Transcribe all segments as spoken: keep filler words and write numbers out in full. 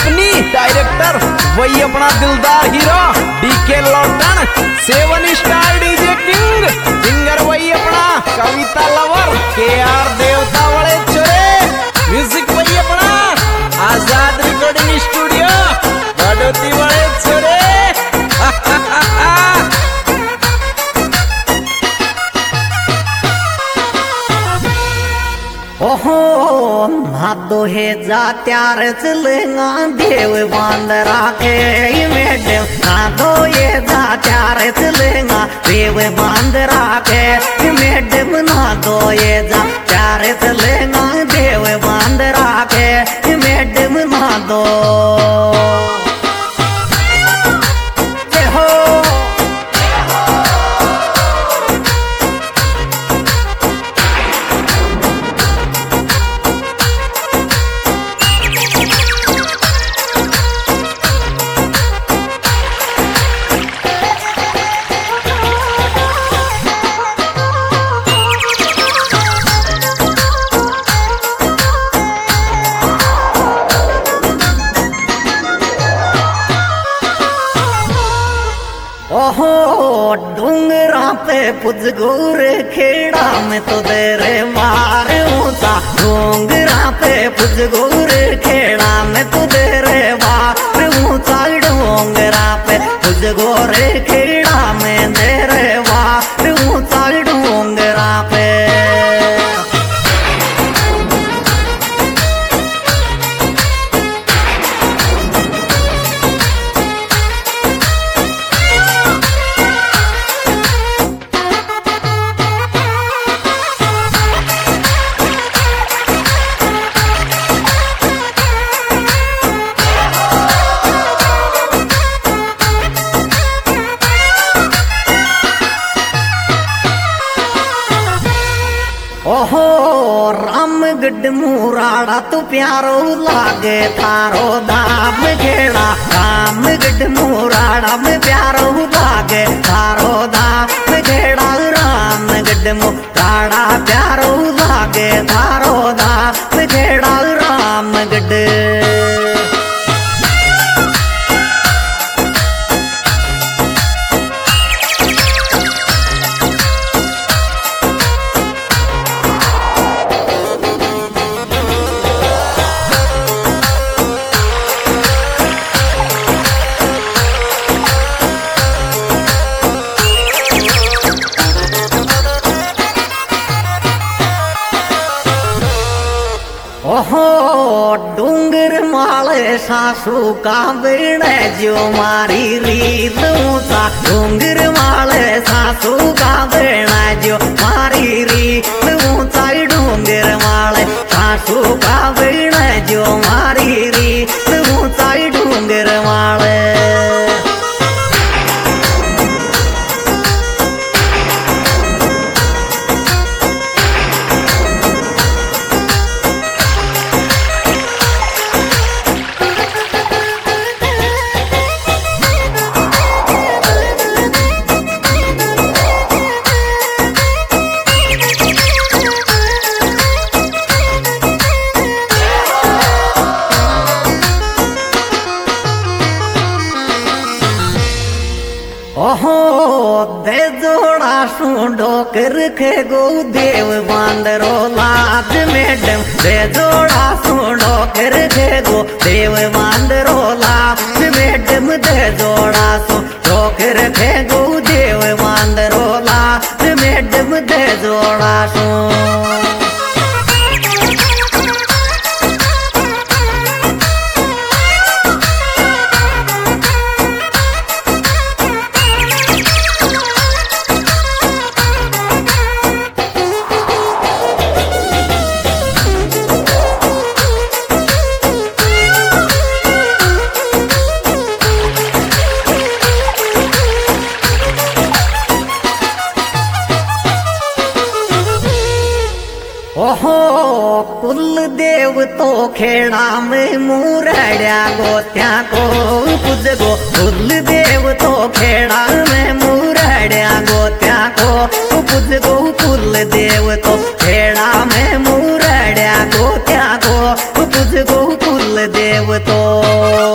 Company director वही अपना दिलदार hero DK Lautan, seven star DJ king singer वही अपना कविता लवर के आर देवता वाले छोरे, म्यूजिक वही अपना आजाद रिकॉर्डिंग स्टूडियो बड़ोती वाले छोरे। ओहो भादो हे जा त्यार चलेगा देव बांदरा के मैडम, भादो ये जा त्यार चलेगा देव बांदरा के मैडम, ना दो ये जा त्यार चलेगा देव बांदरा के मैडम, ना दो ओहो डूंगरा पे पुजगोर खेड़ा में तो तेरे मार ऊंचा, डूंगरा पे पुजगोर खेड़ा में तो तेरे मार ऊंचा, डूंगरा पे पुजगोर खेड़ा में तेरे मार ऊंचा, डूंगरा पे ओहो रामगढ़ मुराड़ा तो प्यारो लागे थारो दाम घेड़ा, रामगढ़ मुराड़ा में प्यारो लागे थारो दाम घेड़ा, रामगढ़ मुराड़ा प्यारो लागे थारो दाम घेड़ा, रामगढ़ ओहो डूंगर माले सासू का बेड़ा जो मारी रीत ऊंचा, डूंगर माले सासू का बेड़ा जो मारी रीत ऊंचा, डूंगर माले सासू का बेड़ा जो मारी रीत ऊंचा, डूंगर माले ओहो दे जोड़ा सूंडो कर खे गो देव बांदरो लाज मैडम, दे जोड़ा सूंडो कर खे गो देव बांदरो लाज मैडम, दे जोड़ा सूंडो कर खे गो देव बांदरो लाज मैडम, दे जोड़ा सू ओहो कुल देव तो खेड़ा में मुरड़िया गोत्या को कुछ गो, कुल देव तो खेड़ा में मुरड़िया गोत्या को कुछ गो, कुल देव तो खेड़ा में मुरड़िया गोत्या को कुछ गो, कुल देव तो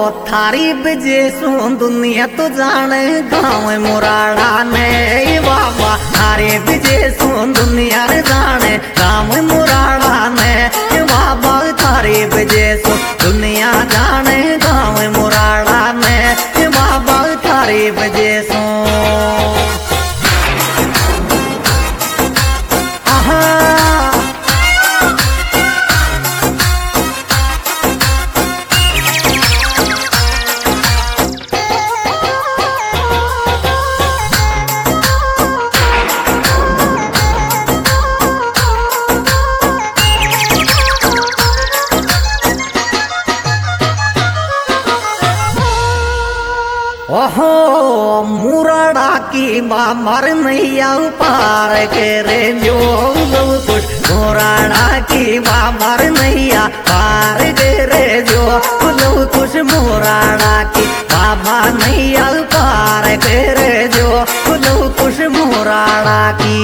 थारी बजे सु दुनिया तो जाने गाँव मुराड़ा ने बाबा थारे बजे सु दुनिया रे जाने गाँव मुराड़ा ने बाबा थारे बजे सु दुनिया जाने गाँव मुराड़ा ने बाबा थारे बजे सु ओहो मुराड़ा की बामर नैया पार के रे जो कुछ मुराड़ा की बामर नैया पार के रे जो कुछ मुराड़ा की बाबा नैया पार के रे जो कुछ मुराड़ा की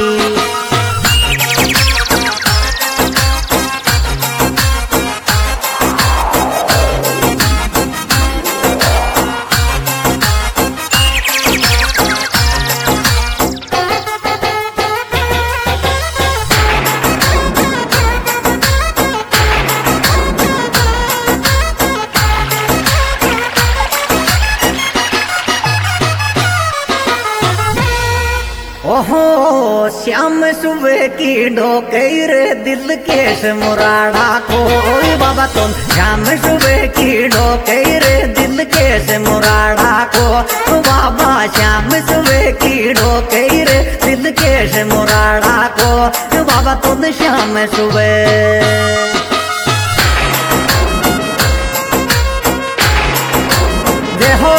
ओहो श्याम सुबह की ढोके रे दिल केश मुराड़ा को बाबा तुम श्याम सुबह की ढोके रे दिल केश मुराड़ा को बाबा श्याम सुबह की ढोके रे दिल केश मुराड़ा को बाबा तुम श्याम सुबह देखो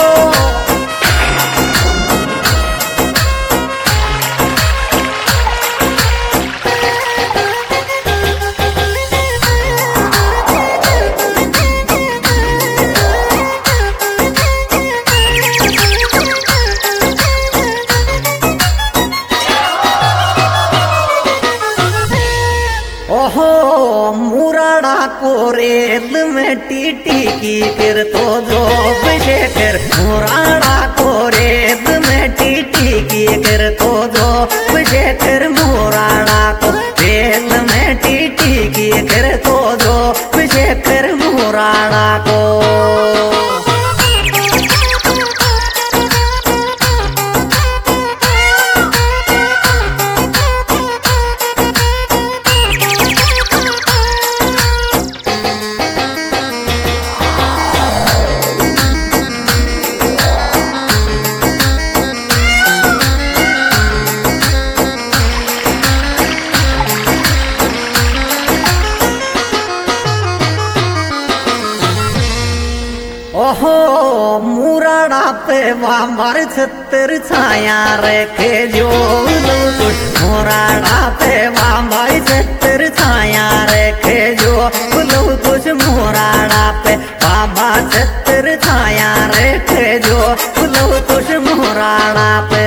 ओहो मुराड़ा को रेल में टीटी की फिर तो जो शेखर मुराड़ा को रेल में टीटी की फिर तो जो शेखर मुराड़ा को रेल में टीटी की फिर तो जो शेखर मुराड़ा को ओहो मुराड़ा पे बामर छतर छाया रखे जो मुराड़ा पे बामर छतर छाया रखे जो कुछ मुराड़ा पे बाबा छतर छाया रखे जो कुछ मुराड़ा पे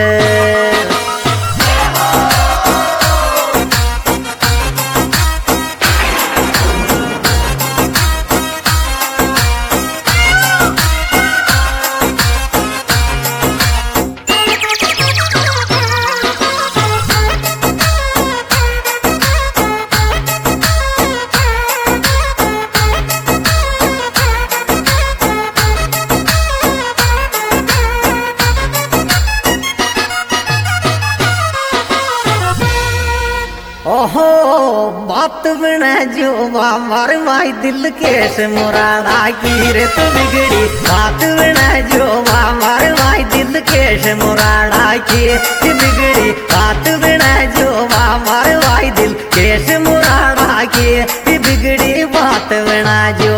ओहो बात बना जो बामर माई दिल केश मुराड़ा की रे तो बिगड़ी बात बना जो बामर माई दिल केश मुराड़ा की बिगड़ी बात बना जो बामर माई दिल केश मुराड़ा की बिगड़ी बात बना जो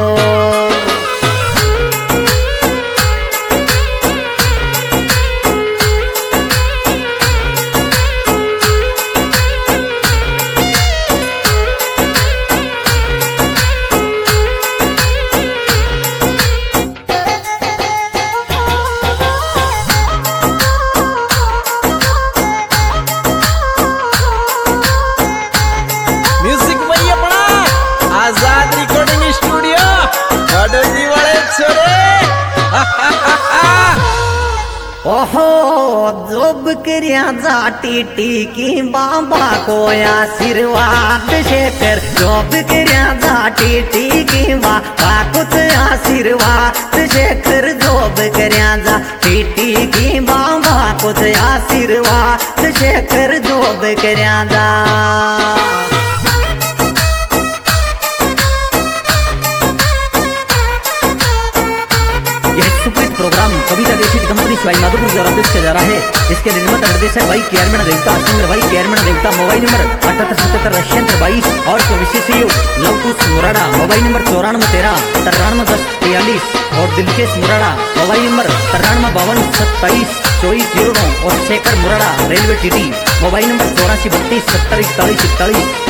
आजाद रिकॉर्डिंग स्टूडियो बड़ोदी वाले छोरे। ओहो जोब करिया जा टीटी की बाबा को आशीर्वाद शेखर जोब करिया जा टीटी की बाबा कुछ आशीर्वाद शेखर जोब करिया जा टीटी की बाबा कुछ आशीर्वाद शेखर जोब करिया जा। प्रोग्राम कविता देशी कंपनी भाई माधोपुर द्वारा पेश किया जा रहा है। इसके निर्माता निर्देशक भाई केयरमैन देवता सिंगर भाई केयरमैन देवता। मोबाइल नंबर अठहत्तर सतहत्तर अठहत्तर बाईस और विशेष सहयोग लवकुश मुराड़ा। मोबाइल नंबर चौरानवे तेरह तिरानवे दस बयालीस और दिलकेश मुराड़ा। मोबाइल नंबर तिरानवे बावन सत्ताईस चौबीस जीरो नौ और Shekhar Murada railway TT. Mobile number चौरासी बत्तीस सत्तर इकतालीस इकतालीस।